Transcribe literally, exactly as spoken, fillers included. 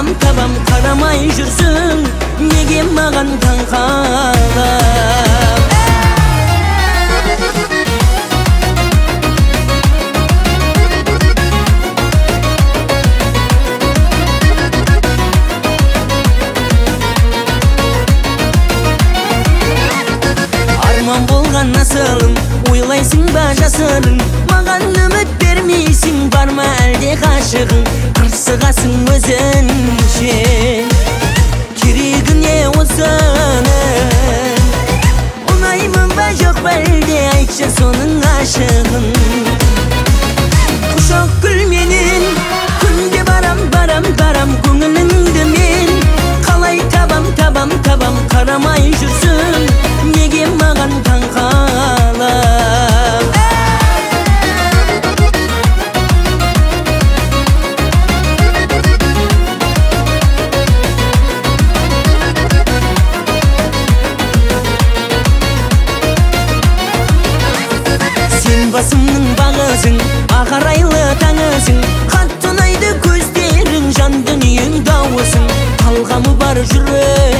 табам табам карамай жүрсүң, неге маған таң қалам? Арман болған насылың, ойлайсың ба жасырың, маған үміт бермейсің, бар ма әлде ғашығың? Қырсығасың өзінше, керегі не осының? Ұнаймын ба жоқ па әлде, айтшы соның ғашығын? Құшақ гүлменен күнде барам, барам, барам көңіліңді мен, қалай табам, табам, табам қарамай жүрсің, неге маған таң қалам? Сен басымның бағызың, ағарайлы таңызың, қатты ұнайды көздерің, жан дүниең дауысың, талғамы бар жүрек